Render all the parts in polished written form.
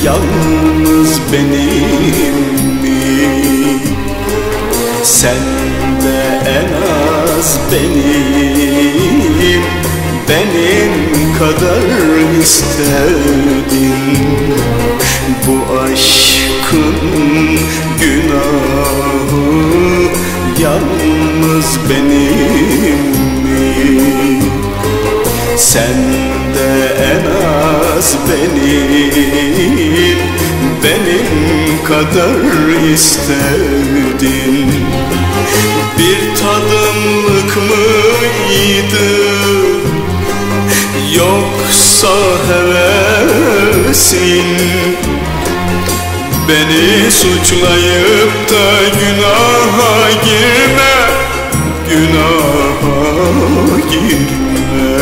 yalnız benim mi? Sen de en az benim kadar istedin. Bu aşkın günahı yalnız benim mi? Sen de en az benim kadar istedin. Bir tadımlık mıydı yoksa hevesin? Beni suçlayıp da günaha girme, günaha girme.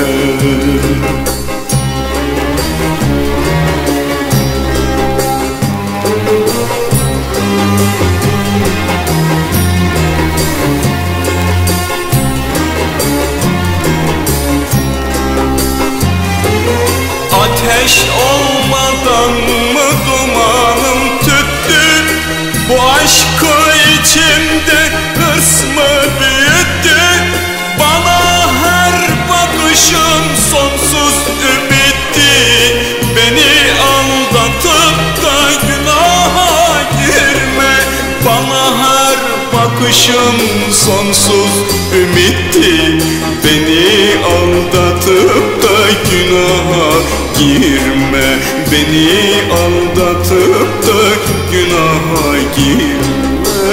Ateş olmadan mı dumanım tüttü? Bu aşkı içimde hırs mı büyüttü? Bana her bakışın sonsuz ümitti. Beni aldatıp da günaha girme. Bana her bakışın sonsuz ümitti. Beni aldatıp da günaha girme. Beni aldatıp da günaha girme.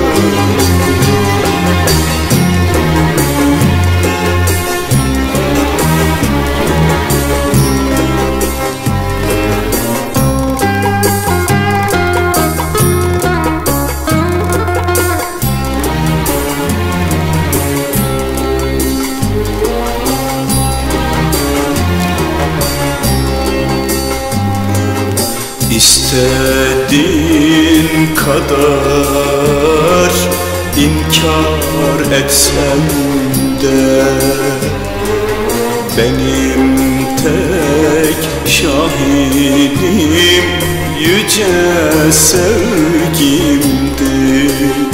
İstediğin kadar inkar etsem de benim tek şahidim yüce sevgimdir.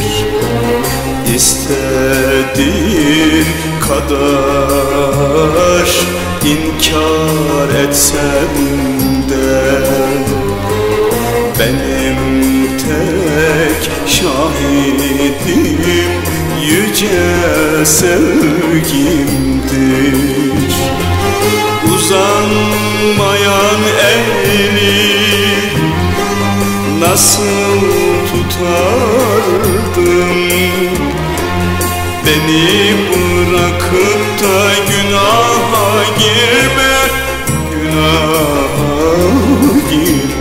İstediğin kadar inkar etsem de benim tek şahidim yüce sevgimdir. Uzanmayan eli nasıl tutardım? Beni bırakıp da günaha girme, günaha girme.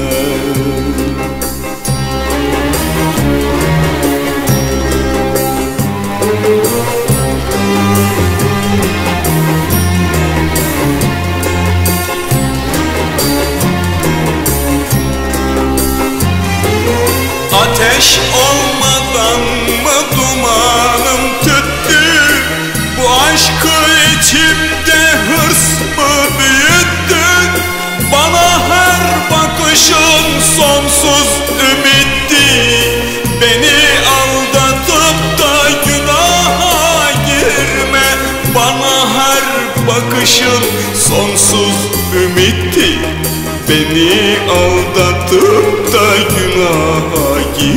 Ateş olmadan mı dumanım tüttü? Bu aşkı içimde hırs mı büyüttü? Bana her bakışın sonsuz ümitti. Beni aldatıp da günaha girme. Bana her bakışın sonsuz ümitti. Beni aldatıp da günaha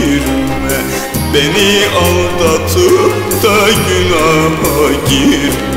girme. Beni aldatıp da günaha girme.